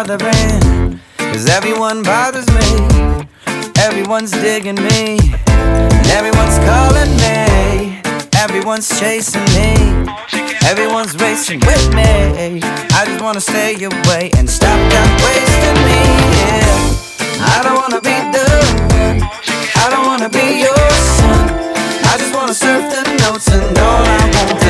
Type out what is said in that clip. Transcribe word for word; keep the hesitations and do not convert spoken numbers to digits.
bothering, cause everyone bothers me. Everyone's digging me, and everyone's calling me. Everyone's chasing me, everyone's racing with me. I just wanna stay away and stop them wasting me, yeah. I don't wanna be the one, I don't wanna be your son. I just wanna surf the notes and all I want